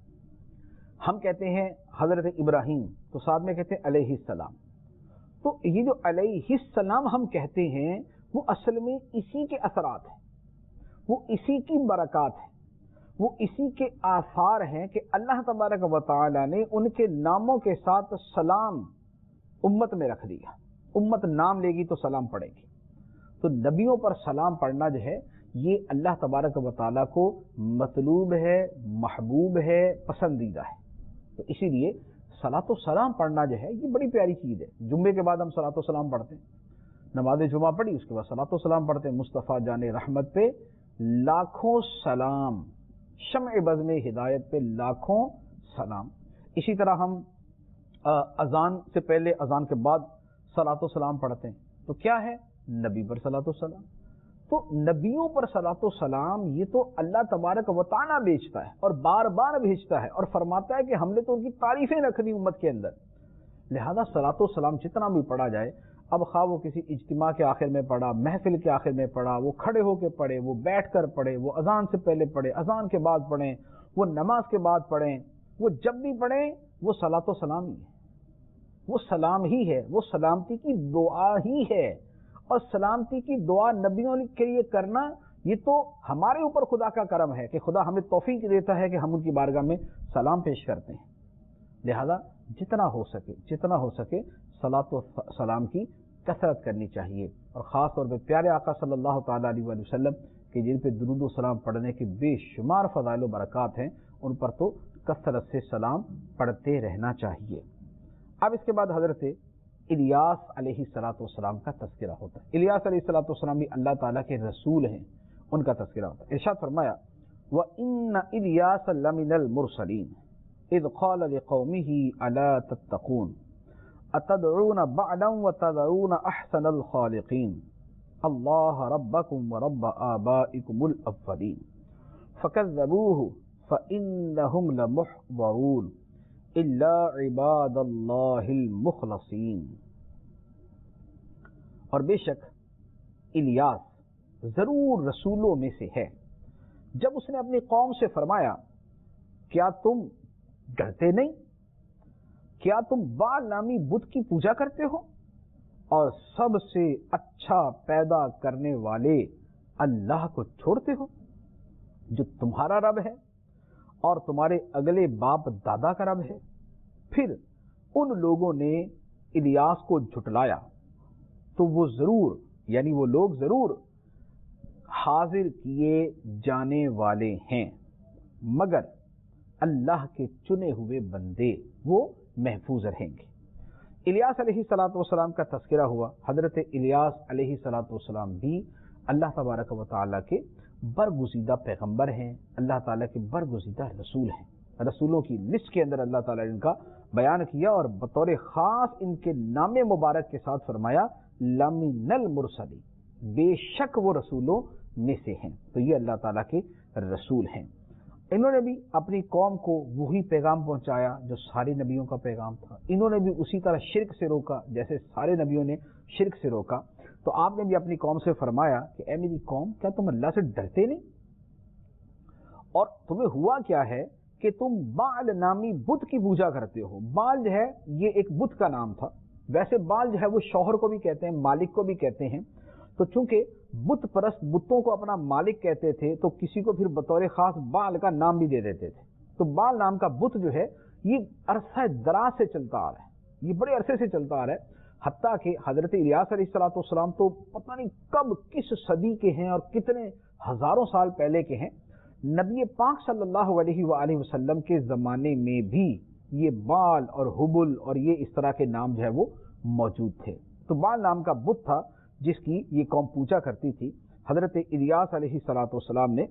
S1: ہم کہتے ہیں حضرت ابراہیم، تو ساتھ میں کہتے ہیں علیہ السلام۔ تو یہ جو علیہ السلام ہم کہتے ہیں وہ اصل میں اسی کے اثرات ہیں، وہ اسی کی برکات ہیں، وہ اسی کے آثار ہیں کہ اللہ تبارک و تعالی نے ان کے ناموں کے ساتھ سلام امت میں رکھ دیا۔ امت نام لے گی تو سلام پڑھے گی، تو نبیوں پر سلام پڑھنا جو ہے یہ اللہ تبارک و تعالیٰ کو مطلوب ہے، محبوب ہے، پسندیدہ ہے۔ تو اسی لیے صلاۃ و سلام پڑھنا جو ہے یہ بڑی پیاری چیز ہے۔ جمعے کے بعد ہم صلاۃ و سلام پڑھتے ہیں، نماز جمعہ پڑھی اس کے بعد صلاۃ و سلام پڑھتے ہیں، مصطفیٰ جان رحمت پہ لاکھوں سلام، شمع بزم ہدایت پہ لاکھوں سلام۔ اسی طرح ہم اذان سے پہلے اذان کے بعد صلاۃ و سلام پڑھتے ہیں، تو کیا ہے؟ نبی پر صلاۃ و سلام۔ تو نبیوں پر صلاۃ و سلام یہ تو اللہ تبارک و تعالیٰ بھیجتا ہے اور بار بار بھیجتا ہے اور فرماتا ہے کہ ہم نے تو ان کی تعریفیں رکھ دی امت کے اندر، لہذا صلاۃ و سلام جتنا بھی پڑھا جائے، اب خواہ وہ کسی اجتماع کے آخر میں پڑھا، محفل کے آخر میں پڑھا، وہ کھڑے ہو کے پڑھے، وہ بیٹھ کر پڑھے، وہ اذان سے پہلے پڑھے، اذان کے بعد پڑھیں، وہ نماز کے بعد پڑھیں، وہ جب بھی پڑھیں وہ صلاۃ و سلام ہی ہے، وہ سلام ہی ہے، وہ سلامتی کی دعا ہی ہے۔ اور سلامتی کی دعا نبیوں کے لیے کرنا یہ تو ہمارے اوپر خدا کا کرم ہے کہ خدا ہمیں توفیق دیتا ہے کہ ہم ان کی بارگاہ میں سلام پیش کرتے ہیں۔ لہذا جتنا ہو سکے جتنا ہو سکے صلاۃ و سلام کی کثرت کرنی چاہیے، اور خاص طور پہ پیارے آقا صلی اللہ تعالیٰ علیہ وآلہ وسلم کہ جن پہ درود و سلام پڑھنے کے بے شمار فضائل و برکات ہیں، ان پر تو کثرت سے سلام پڑھتے رہنا چاہیے۔ اب اس کے بعد حضرت الیاس علیہ الصلوۃ والسلام کا تذکرہ ہوتا ہے۔ الیاس علیہ الصلوۃ والسلام بھی اللہ تعالیٰ کے رسول ہیں، ان کا تذکرہ ہوتا ہے۔ ارشاد فرمایا وَإِنَّ إِلْيَاسَ لَمِنَ الْمُرْسَلِينَ إِذْ قَالَ لِقَوْمِهِ أَلَا تَتَّقُونَ أَتَدْعُونَ بَعْلًا وَتَذَرُونَ أَحْسَنَ الْخَالِقِينَ اللَّهَ رَبَّكُمْ وَرَبَّ آبَائِكُمُ الْأَوَّلِينَ فَكَذَّبُوهُ فَإِنَّهُمْ لَمُحْضَرُونَ إِلَّا عِبَادَ اللَّهِ الْمُخْلَصِينَ۔ اور بے شک الیاس ضرور رسولوں میں سے ہے، جب اس نے اپنی قوم سے فرمایا کیا تم ڈرتے نہیں، کیا تم بال نامی بت کی پوجا کرتے ہو اور سب سے اچھا پیدا کرنے والے اللہ کو چھوڑتے ہو جو تمہارا رب ہے اور تمہارے اگلے باپ دادا کا رب ہے۔ پھر ان لوگوں نے الیاس کو جھٹلایا تو وہ ضرور یعنی وہ لوگ ضرور حاضر کیے جانے والے ہیں، مگر اللہ کے چنے ہوئے بندے وہ محفوظ رہیں گے۔ الیاس علیہ الصلوۃ والسلام کا تذکرہ ہوا۔ حضرت الیاس علیہ الصلوۃ والسلام بھی اللہ تبارک و تعالیٰ کے برگزیدہ پیغمبر ہیں، اللہ تعالیٰ کے برگزیدہ رسول ہیں۔ رسولوں کی لسٹ کے اندر اللہ تعالیٰ نے ان کا بیان کیا اور بطور خاص ان کے نام مبارک کے ساتھ فرمایا لَمِنَ الْمُرْسَلِينَ، بے شک وہ رسولوں میں سے ہیں۔ تو یہ اللہ تعالیٰ کے رسول ہیں۔ انہوں نے بھی اپنی قوم کو وہی پیغام پہنچایا جو سارے نبیوں کا پیغام تھا۔ انہوں نے بھی اسی طرح شرک سے روکا جیسے سارے نبیوں نے شرک سے روکا۔ تو آپ نے بھی اپنی قوم سے فرمایا کہ اے میری قوم، کیا تم اللہ سے ڈرتے نہیں؟ اور تمہیں ہوا کیا ہے کہ تم بال نامی بت کی پوجا کرتے ہو۔ بال جو ہے یہ ایک بت کا نام تھا، ویسے بال جو ہے وہ شوہر کو بھی کہتے ہیں، مالک کو بھی کہتے ہیں، تو چونکہ بت پرست بتوں کو اپنا مالک کہتے تھے تو کسی کو پھر بطور خاص بال کا نام بھی دے دیتے تھے۔ تو بال نام کا بت جو ہے یہ عرصہ دراز سے چلتا آ رہا ہے، یہ بڑے عرصے سے چلتا آ رہا ہے، حتیٰ کہ حضرت الیاس علیہ الصلوۃ والسلام تو پتہ نہیں کب کس صدی کے ہیں اور کتنے ہزاروں سال پہلے کے ہیں۔ نبی پاک صلی اللہ علیہ وآلہ وسلم کے زمانے میں بھی یہ بال اور حبل اور یہ اس طرح کے نام جو ہے وہ موجود تھے۔ تو بال نام کا بت تھا جس کی یہ قوم پوجا کرتی تھی۔ حضرت الیاس علیہ الصلوۃ والسلام نے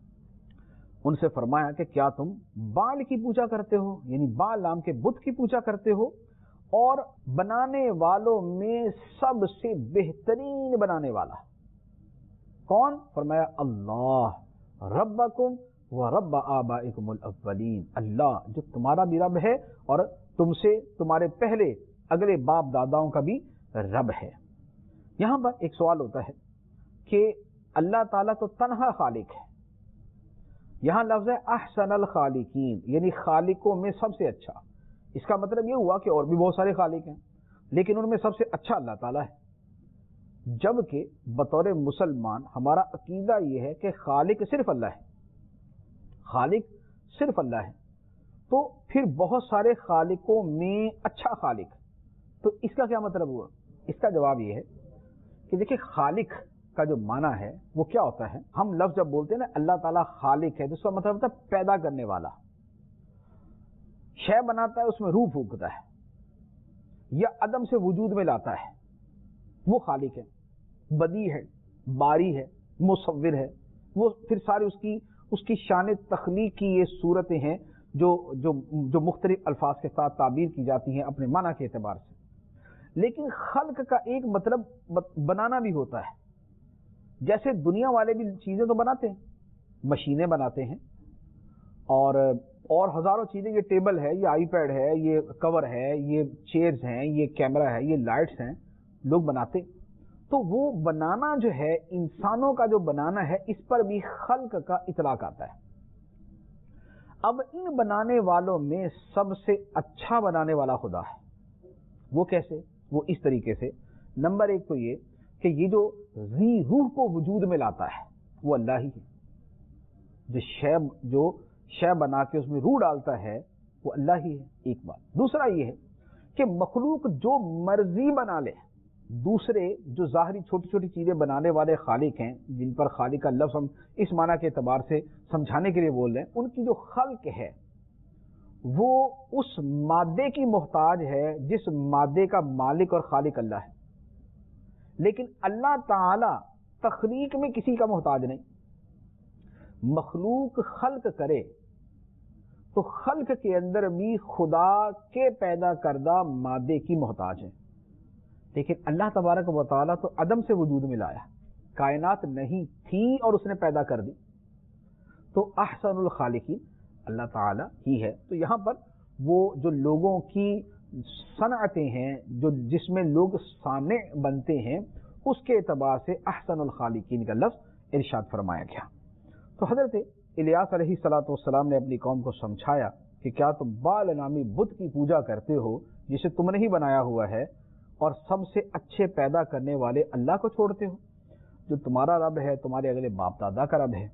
S1: ان سے فرمایا کہ کیا تم بال کی پوجا کرتے ہو، یعنی بال نام کے بت کی پوجا کرتے ہو، اور بنانے والوں میں سب سے بہترین بنانے والا کون؟ فرمایا اللہ ربکم و رب آبائکم الاولین، اللہ جو تمہارا بھی رب ہے اور تم سے تمہارے پہلے اگلے باپ داداؤں کا بھی رب ہے۔ یہاں پر ایک سوال ہوتا ہے کہ اللہ تعالیٰ تو تنہا خالق ہے، یہاں لفظ ہے احسن الخالقین، یعنی خالقوں میں سب سے اچھا۔ اس کا مطلب یہ ہوا کہ اور بھی بہت سارے خالق ہیں لیکن ان میں سب سے اچھا اللہ تعالیٰ ہے، جبکہ بطور مسلمان ہمارا عقیدہ یہ ہے کہ خالق صرف اللہ ہے، خالق صرف اللہ ہے، تو پھر بہت سارے خالقوں میں اچھا خالق۔ تو اس کا کیا مطلب ہوا؟ اس کا جواب یہ ہے کہ دیکھیں خالق کا جو معنی ہے وہ کیا ہوتا ہے، ہم لفظ جب بولتے ہیں نا اللہ تعالیٰ خالق ہے تو اس کا مطلب ہوتا ہے پیدا کرنے والا، شے بناتا ہے، اس میں روح پھونکتا ہے یا عدم سے وجود میں لاتا ہے، وہ خالق ہے۔ بدیع ہے، باری ہے، مصور ہے، وہ پھر سارے اس کی اس کی شان تخلیق کی یہ صورتیں ہیں جو جو جو مختلف الفاظ کے ساتھ تعبیر کی جاتی ہیں اپنے معنی کے اعتبار سے۔ لیکن خلق کا ایک مطلب بنانا بھی ہوتا ہے، جیسے دنیا والے بھی چیزیں تو بناتے ہیں، مشینیں بناتے ہیں اور اور ہزاروں چیزیں، یہ ٹیبل ہے، یہ آئی پیڈ ہے، یہ کور ہے، یہ چیئرز ہیں، یہ کیمرہ ہے، یہ لائٹس ہیں، لوگ بناتے۔ تو وہ بنانا جو ہے انسانوں کا جو بنانا ہے اس پر بھی خلق کا اطلاق آتا ہے۔ اب ان بنانے والوں میں سب سے اچھا بنانے والا خدا ہے۔ وہ کیسے؟ وہ اس طریقے سے، نمبر ایک تو یہ کہ یہ جو ذی روح کو وجود میں لاتا ہے وہ اللہ ہی ہے، جو شے جو شے بنا کے اس میں روح ڈالتا ہے وہ اللہ ہی ہے، ایک بات۔ دوسرا یہ ہے کہ مخلوق جو مرضی بنا لے، دوسرے جو ظاہری چھوٹی چھوٹی چیزیں بنانے والے خالق ہیں، جن پر خالق کا لفظ ہم اس معنی کے اعتبار سے سمجھانے کے لیے بول رہے ہیں، ان کی جو خلق ہے وہ اس مادے کی محتاج ہے جس مادے کا مالک اور خالق اللہ ہے، لیکن اللہ تعالی تخلیق میں کسی کا محتاج نہیں۔ مخلوق خلق کرے تو خلق کے اندر بھی خدا کے پیدا کردہ مادے کی محتاج ہے، لیکن اللہ تبارک و تعالیٰ تو عدم سے وجود میں لایا، کائنات نہیں تھی اور اس نے پیدا کر دی، تو احسن الخالقین اللہ تعالیٰ ہی ہے۔ تو یہاں پر وہ جو لوگوں کی صنعتیں ہیں، جو جس میں لوگ صانع بنتے ہیں، اس کے اعتبار سے احسن الخالقین کا لفظ ارشاد فرمایا گیا۔ تو حضرت الیاس علیہ الصلوۃ والسلام نے اپنی قوم کو سمجھایا کہ کیا تم بال نامی بت کی پوجا کرتے ہو جسے تم نے ہی بنایا ہوا ہے، اور سب سے اچھے پیدا کرنے والے اللہ کو چھوڑتے ہو جو تمہارا رب ہے، تمہارے اگلے باپ دادا کا رب ہے۔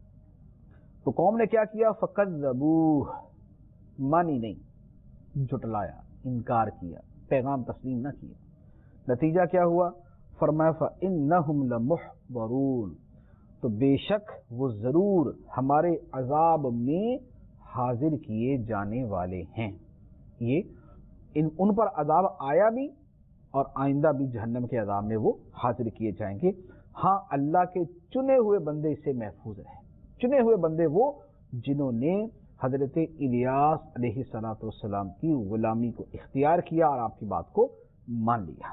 S1: تو قوم نے کیا کیا؟ فَكَذَّبُوهُ، مانی نہیں، جھٹلایا، انکار کیا، پیغام تسلیم نہ کیا۔ نتیجہ کیا ہوا؟ فرمایا فَإِنَّهُمْ لَمُحْضَرُونَ، تو بے شک وہ ضرور ہمارے عذاب میں حاضر کیے جانے والے ہیں۔ یہ ان, ان پر عذاب آیا بھی اور آئندہ بھی جہنم کے عذاب میں وہ حاضر کیے جائیں گے۔ ہاں اللہ کے چنے ہوئے بندے اس سے محفوظ رہے، چنے ہوئے بندے وہ جنہوں نے حضرت الیاس علیہ الصلوۃ والسلام کی غلامی کو اختیار کیا اور آپ کی بات کو مان لیا۔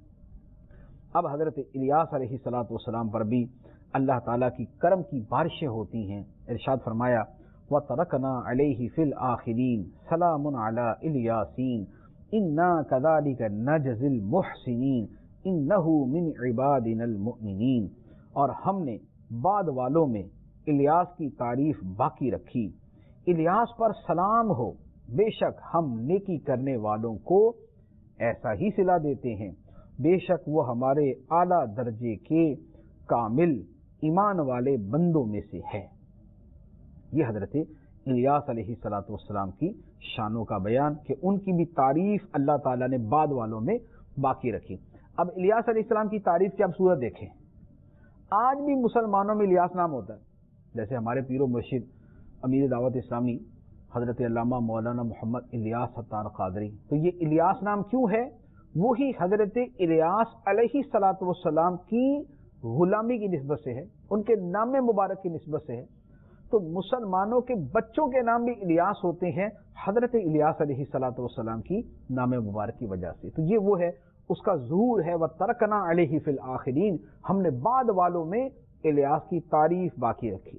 S1: اب حضرت الیاس علیہ الصلوۃ والسلام پر بھی اللہ تعالیٰ کی کرم کی بارشیں ہوتی ہیں۔ ارشاد فرمایا وَتَرَكْنَا عَلَيْهِ فِي الْآخِرِينَ سَلَامٌ عَلَىٰ إِلْيَاسِينَ إِنَّا كَذَلِكَ نَجْزِي الْمُحْسِنِينَ إِنَّهُ مِنْ عِبَادِنَا الْمُؤْمِنِينَ، اور ہم نے بعد والوں میں الیاس کی تعریف باقی رکھی۔ الیاس پر سلام ہو، بے شک ہم نیکی کرنے والوں کو ایسا ہی صلہ دیتے ہیں، بے شک وہ ہمارے اعلیٰ درجے کے کامل ایمان والے بندوں میں سے ہے۔ یہ حضرت الیاس علیہ الصلوۃ والسلام کی شانوں کا بیان کہ ان کی بھی تعریف اللہ تعالیٰ نے بعد والوں میں باقی رکھی۔ اب الیاس علیہ السلام کی تعریف کی اب صورت دیکھیں۔ آج بھی مسلمانوں میں الیاس نام ہوتا ہے، جیسے ہمارے پیر و مرشد امیر دعوت اسلامی حضرت علامہ مولانا محمد الیاس ستار قادری، تو یہ الیاس نام کیوں ہے؟ وہی حضرت الیاس علیہ الصلوۃ والسلام کی غلامی کی نسبت سے ہے، ان کے نام مبارک کی نسبت سے ہے۔ تو مسلمانوں کے بچوں کے نام بھی الیاس ہوتے ہیں حضرت الیاس علیہ الصلوۃ والسلام کی نام مبارک کی وجہ سے۔ تو یہ وہ ہے، اس کا ظہور ہے وَتَرَكْنَا عَلَيْهِ فِي الْآخِرِينَ، ہم نے بعد والوں میں الیاس کی تعریف باقی رکھی۔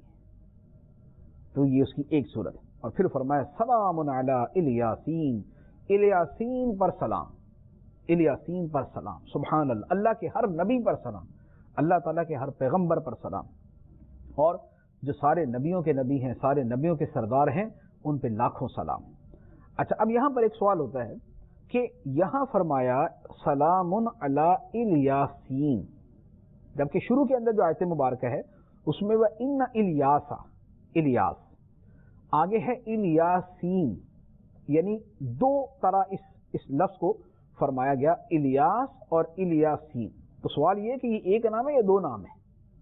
S1: تو یہ اس کی ایک صورت ہے۔ اور پھر فرمایا سلام علی الیاسین، الیاسین پر سلام، الیاسین پر سلام، سبحان اللہ، اللہ کے ہر نبی پر سلام، اللہ تعالیٰ کے ہر پیغمبر پر سلام، اور جو سارے نبیوں کے نبی ہیں، سارے نبیوں کے سردار ہیں، ان پہ لاکھوں سلام۔ اچھا، اب یہاں پر ایک سوال ہوتا ہے کہ یہاں فرمایا سلام علی الیاسین، جبکہ شروع کے اندر جو آیت مبارکہ ہے اس میں وہ ان الیاسا، الیاس، آگے ہے الیاسین، یعنی دو طرح اس اس لفظ کو فرمایا گیا، الیاس اور الیاسین۔ تو سوال یہ ہے کہ یہ ایک نام ہے یا دو نام ہے؟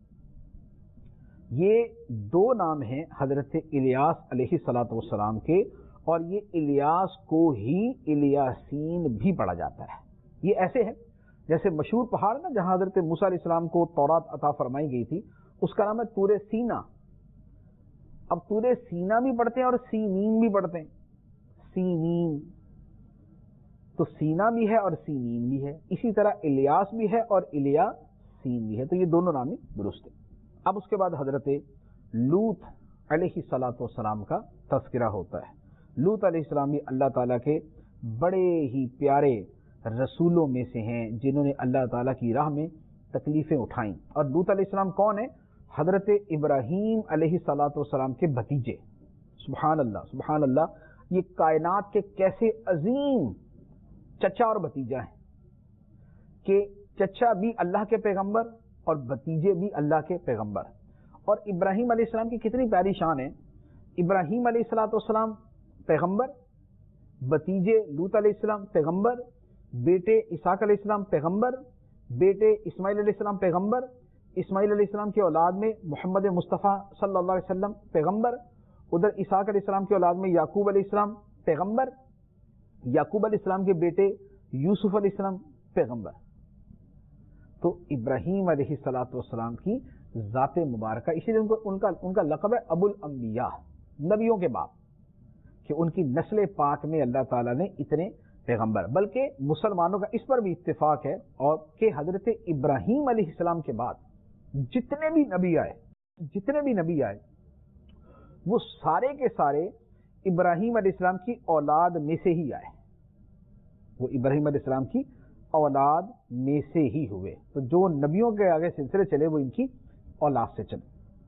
S1: یہ دو نام ہیں حضرت الیاس علیہ الصلوۃ والسلام کے، اور یہ الیاس کو ہی الیاسین بھی پڑھا جاتا ہے۔ یہ ایسے ہے جیسے مشہور پہاڑ نا جہاں حضرت موسیٰ علیہ السلام کو تورات عطا فرمائی گئی تھی، اس کا نام ہے طور سینا۔ اب طور سینا بھی پڑھتے ہیں اور سینین بھی پڑھتے ہیں، سینین، تو سینا بھی ہے اور سینین بھی ہے، اسی طرح الیاس بھی ہے اور الیاسین بھی ہے، تو یہ دونوں نام ہی درست ہے۔ اب اس کے بعد حضرت لوط علیہ الصلوۃ والسلام کا تذکرہ ہوتا ہے۔ لوط علیہ السلام بھی اللہ تعالیٰ کے بڑے ہی پیارے رسولوں میں سے ہیں جنہوں نے اللہ تعالیٰ کی راہ میں تکلیفیں اٹھائیں۔ اور لوط علیہ السلام کون ہے؟ حضرت ابراہیم علیہ الصلوۃ والسلام کے بھتیجے۔ سبحان اللہ، سبحان اللہ، یہ کائنات کے کیسے عظیم چچا اور بھتیجا ہیں کہ چچا بھی اللہ کے پیغمبر اور بھتیجے بھی اللہ کے پیغمبر۔ اور ابراہیم علیہ السلام کی کتنی پیاری شان ہے، ابراہیم علیہ الصلوۃ والسلام پیغمبر भतीजे लूत अलैहिस्सलाम पैगंबर, बेटे इसहाक अलैहिस्सलाम पैगंबर, बेटे इस्माइल अलैहिस्सलाम पैगंबर, इस्माइल अलैहिस्सलाम की औलाद में मोहम्मद मुस्तफ़ा सल्लल्लाहु अलैहि वसल्लम पैगंबर, उधर इसहाक अलैहिस्सलाम की औलाद में याकूब अलैहिस्सलाम पैगंबर, याकूब अलैहिस्सलाम के बेटे यूसुफ अलैहिस्सलाम पैगंबर। तो इब्राहीम अलैहिस्सलातु वस्सलाम की ज़ात मुबारका, इसीलिए उनको उनका उनका लक़ब है अबुल अंबिया, नबियों के बाप, कि उनकी नस्ल पाक में अल्लाह ताला ने इतने पैगंबर। बल्कि मुसलमानों का इस पर भी इत्तेफाक है और कि हजरत इब्राहीम अलैहिस्सलाम के बाद जितने भी नबी आए जितने भी नबी आए वो सारे के सारे इब्राहीम अलैहिस्सलाम की औलाद में से ही आए, वो इब्राहीम अलैहिस्सलाम की औलाद में से ही हुए। तो जो नबियों के आगे सिलसिले चले वो इनकी औलाद से चले।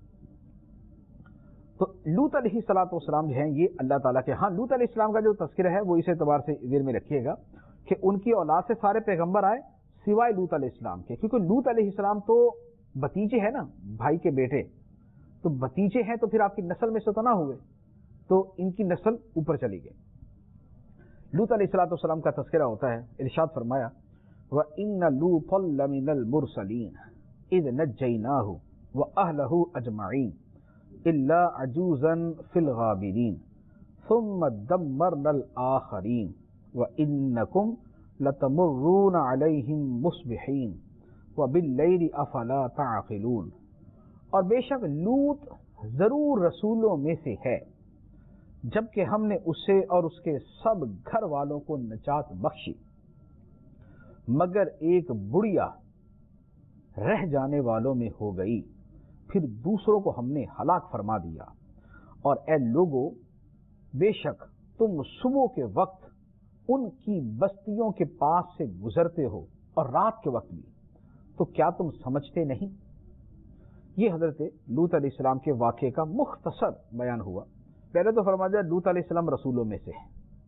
S1: तो लूत अलैहिस्सलातु वस्सलाम जो हैं ये अल्लाह ताला के, हाँ लूत अलैहिस्सलाम का जो तज़किरा है वो इस एतबार से दिल में रखिएगा कि उनकी औलाद से सारे पैगंबर आए सिवाय लूत अलैहिस्सलाम के, क्योंकि लूत अलैहिस्सलाम तो भतीजे हैं ना, भाई के बेटे, तो भतीजे हैं तो फिर आपकी नस्ल में से तो ना हुए, तो इनकी नस्ल ऊपर चली गई। लूत अलैहिस्सलातु वस्सलाम का तज़किरा होता है, इरशाद फरमाया व इन्न लूतन लमिनल मुरसलीन इज़ नज्जयनाहु व अहलहु अजमईन इल्ला अजूज़न फिल गाबिरीन सुम्मा दम्मरनल आखरीन व इन्नकुम लतमुर्रून अलैहिम मुस्बिहीन व बिल्लैलि अफला ताक़िलून। और बेशक लूत जरूर रसूलों में से है, जबकि हमने उसे और उसके सब घर वालों को नजात बख्शी, मगर एक बुढ़िया रह जाने वालों में हो गई, फिर दूसरों को हमने हलाक फरमा दिया। और ए लोगो, बेशक तुम सुबह के वक्त उनकी बस्तियों के पास से गुजरते हो और रात के वक्त भी, तो क्या तुम समझते नहीं। ये हजरत लूत अलैहिस्सलाम के वाक़े का मुख्तसर बयान हुआ। पहले तो फरमाया दिया लूत अलैहिस्सलाम रसूलों में से है,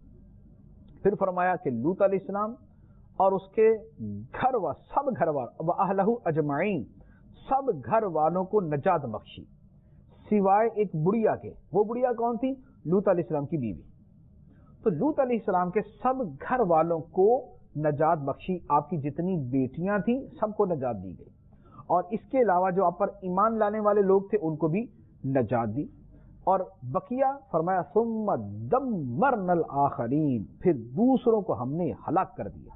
S1: फिर फरमाया कि लूत अलैहिस्सलाम और उसके घर व सब घर वालों व अहलहु अजमईन, सब घर वालों को नजात बख्शी सिवाय एक बुढ़िया के। वो बुढ़िया कौन थी? लूत अलैहिस्सलाम की बीवी। तो लूत अलैहिस्सलाम के सब घर वालों को नजात बख्शी, आपकी जितनी बेटियां थी सबको नजात दी गई, और इसके अलावा जो आप पर ईमान लाने वाले लोग थे उनको भी नजात दी। और बकिया फरमाया सुम्मा दम्मरनल आखरीन, फिर दूसरों को हमने हलाक कर दिया।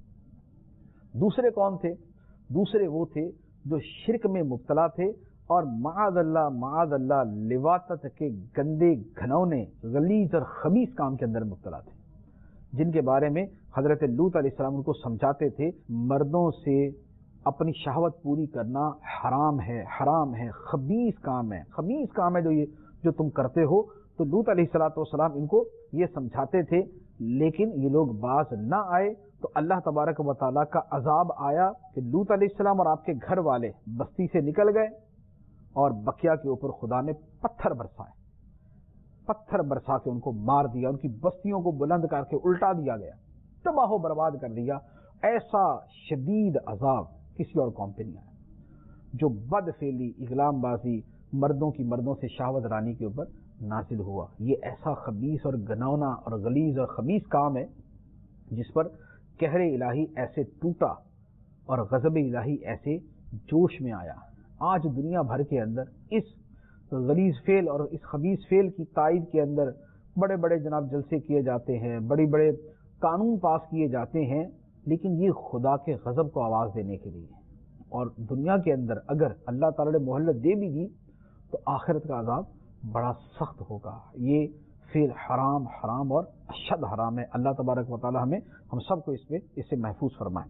S1: दूसरे कौन थे? दूसरे वो थे जो शिरक में मुब्तला थे और माअज़ल्लाह माअज़ल्लाह लिवातत के गंदे घनौने गलीज और खबीस काम के अंदर मुब्तला थे, जिनके बारे में हजरत लूत अलैहिस्सलाम उनको समझाते थे मर्दों से अपनी शहवत पूरी करना हराम है, हराम है, खबीस काम है, खबीस काम है जो ये जो तुम करते हो। तो लूत अलैहिस्सलातु वस्सलाम इनको ये समझाते थे, लेकिन ये लोग बाज ना आए। तो अल्लाह तबारक व तआला का अजाब आया कि लूत अलैहिस्सलाम और आपके घर वाले बस्ती से निकल गए और बकिया के ऊपर खुदा ने पत्थर बरसाए, पत्थर बरसा के उनको मार दिया, उनकी बस्तियों को बुलंद करके उल्टा दिया गया, तबाह बर्बाद कर दिया। ऐसा शदीद अजाब किसी और कौम पे नहीं आया। जो बदफेली, इगलामबाजी, मर्दों की मर्दों से शाहवत रानी के ऊपर नाजिल हुआ, ये ऐसा खबीस और घनौना और गलीज और खबीस काम है जिस पर कहरे इलाही ऐसे टूटा और गज़ब इलाही ऐसे जोश में आया। आज दुनिया भर के अंदर इस गलीज फेल और इस खबीस फेल की तायद के अंदर बड़े बड़े जनाब जलसे किए जाते हैं, बड़े बड़े कानून पास किए जाते हैं, लेकिन ये खुदा के गज़ब को आवाज़ देने के लिए। और दुनिया के अंदर अगर अल्लाह ताला ने मोहल्लत दे भी दी तो आखिरत का अजाब बड़ा सख्त होगा। ये फिर हराम हराम और अशद हराम है। अल्लाह तबारक व तआला हमें हम सबको इस पे इससे महफूज फरमाए।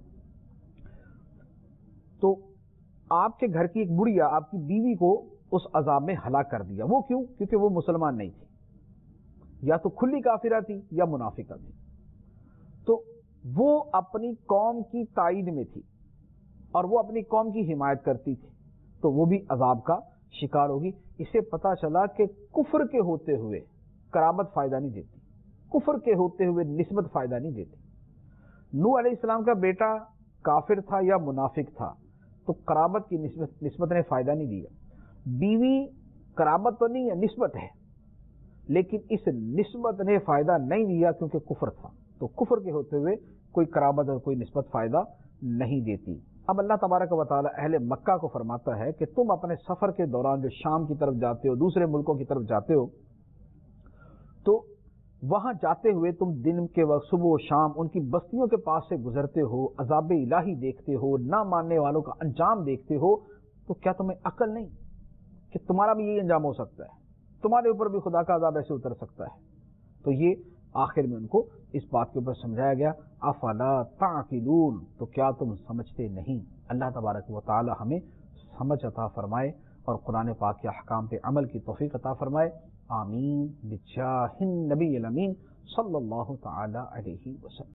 S1: तो आपके घर की एक बुढ़िया आपकी बीवी को उस अजाब में हलाक कर दिया। वो क्यों? क्योंकि वो मुसलमान नहीं थी, या तो खुली काफिरा थी या मुनाफिका थी। तो वो अपनी कौम की ताईद में थी और वो अपनी कौम की हिमायत करती थी, तो वो भी अजाब का शिकार होगी। इससे पता चला कि कुफ्र के होते हुए कराबत फायदा नहीं देती, कुफ्र के होते हुए निस्बत फायदा नहीं देती। नूह अलैहिस्सलाम का बेटा काफिर था या मुनाफिक था तो कराबत की निस्बत निस्बत ने फायदा नहीं दिया। बीवी कराबत तो नहीं है, निस्बत है। لیکن اس نسبت نے فائدہ نہیں دیا کیونکہ کفر تھا، تو کفر کے ہوتے ہوئے کوئی قرابت اور کوئی نسبت فائدہ نہیں دیتی۔ اب اللہ تبارک و تعالی اہل مکہ کو فرماتا ہے کہ تم اپنے سفر کے دوران جو شام کی طرف جاتے ہو، دوسرے ملکوں کی طرف جاتے ہو، تو وہاں جاتے ہوئے تم دن کے وقت صبح و شام ان کی بستیوں کے پاس سے گزرتے ہو، عذاب الہی دیکھتے ہو، نہ ماننے والوں کا انجام دیکھتے ہو، تو کیا تمہیں عقل نہیں کہ تمہارا بھی یہی انجام ہو سکتا ہے، تمہارے اوپر بھی خدا کا عذاب ایسے اتر سکتا ہے؟ تو یہ آخر میں ان کو اس بات کے اوپر سمجھایا گیا، افلا تعقلون، تو کیا تم سمجھتے نہیں؟ اللہ تبارک و تعالی ہمیں سمجھ عطا فرمائے اور قرآن پاک کے احکام پہ عمل کی توفیق عطا فرمائے، آمین بجاہ النبی الامین صلی اللہ تعالی علیہ وسلم۔